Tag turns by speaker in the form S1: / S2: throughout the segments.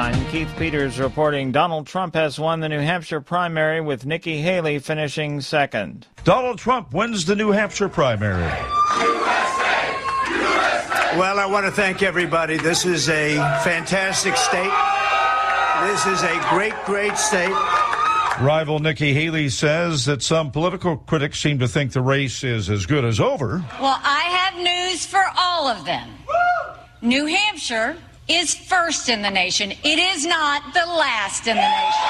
S1: I'm Keith Peters reporting Donald Trump has won the New Hampshire primary with Nikki Haley finishing second.
S2: Donald Trump wins the New Hampshire primary.
S3: Well, I want to thank everybody. This is a fantastic state. This is a great, great state.
S2: Rival Nikki Haley says that some political critics seem to think the race is as good as over.
S4: Well, I have news for all of them. New Hampshire is first in the nation. It is not the last in the nation.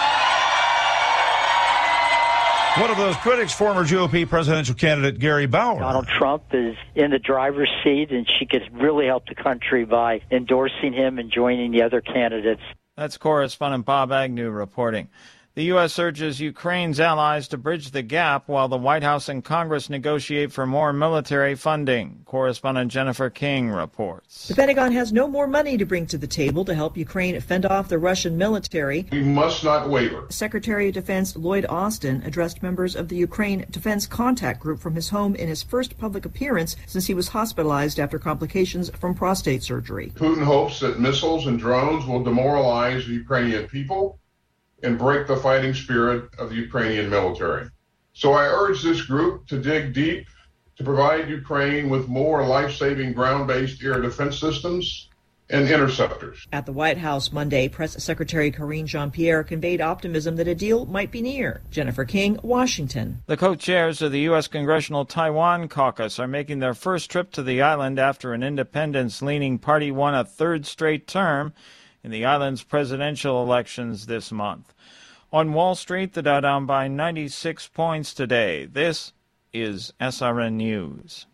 S2: One of those critics, former GOP presidential candidate Gary Bauer.
S5: Donald Trump is in the driver's seat, and she could really help the country by endorsing him and joining the other candidates.
S1: That's correspondent Bob Agnew reporting. The U.S. urges Ukraine's allies to bridge the gap while the White House and Congress negotiate for more military funding. Correspondent Jennifer King reports.
S6: The Pentagon has no more money to bring to the table to help Ukraine fend off the Russian military.
S7: We must not waver.
S6: Secretary of Defense Lloyd Austin addressed members of the Ukraine Defense Contact Group from his home in his first public appearance since he was hospitalized after complications from prostate surgery.
S7: Putin hopes that missiles and drones will demoralize the Ukrainian people and break the fighting spirit of the Ukrainian military. So I urge this group to dig deep to provide Ukraine with more life-saving ground-based air defense systems and interceptors.
S6: At the White House Monday, Press Secretary Karine Jean-Pierre conveyed optimism that a deal might be near. Jennifer King, Washington.
S1: The co-chairs of the U.S. Congressional Taiwan Caucus are making their first trip to the island after an independence-leaning party won a third straight term in the island's presidential elections this month. On Wall Street, the Dow down by 96 points today. This is SRN News.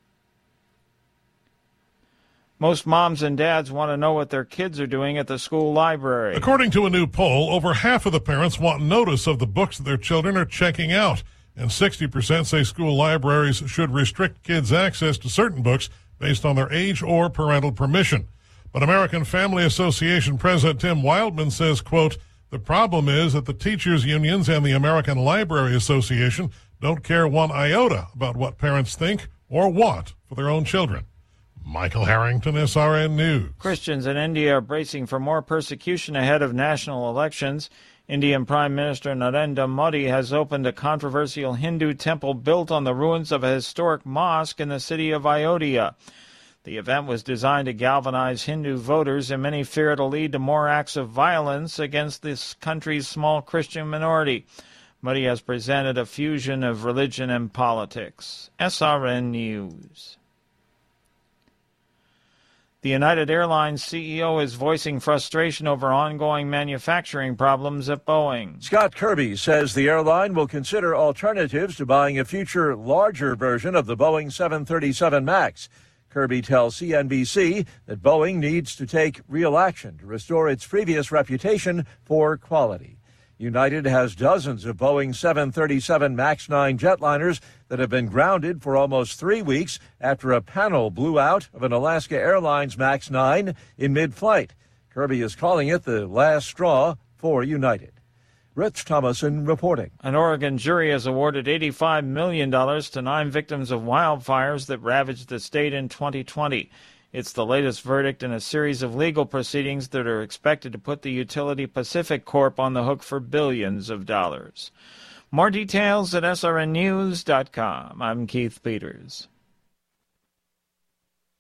S1: Most moms and dads want to know what their kids are doing at the school library.
S8: According to a new poll, over half of the parents want notice of the books that their children are checking out, and 60% say school libraries should restrict kids' access to certain books based on their age or parental permission. But American Family Association President Tim Wildman says, quote, "The problem is that the teachers' unions and the American Library Association don't care one iota about what parents think or want for their own children." Michael Harrington, SRN News.
S1: Christians in India are bracing for more persecution ahead of national elections. Indian Prime Minister Narendra Modi has opened a controversial Hindu temple built on the ruins of a historic mosque in the city of Ayodhya. The event was designed to galvanize Hindu voters, and many fear it'll lead to more acts of violence against this country's small Christian minority. Modi has presented a fusion of religion and politics. SRN News. The United Airlines CEO is voicing frustration over ongoing manufacturing problems at Boeing.
S9: Scott Kirby says the airline will consider alternatives to buying a future larger version of the Boeing 737 MAX. Kirby tells CNBC that Boeing needs to take real action to restore its previous reputation for quality. United has dozens of Boeing 737 MAX 9 jetliners that have been grounded for almost 3 weeks after a panel blew out of an Alaska Airlines MAX 9 in mid-flight. Kirby is calling it the last straw for United. Rich Thomason reporting.
S1: An Oregon jury has awarded $85 million to 9 victims of wildfires that ravaged the state in 2020. It's the latest verdict in a series of legal proceedings that are expected to put the utility Pacific Corp on the hook for billions of dollars. More details at srnnews.com. I'm Keith Peters.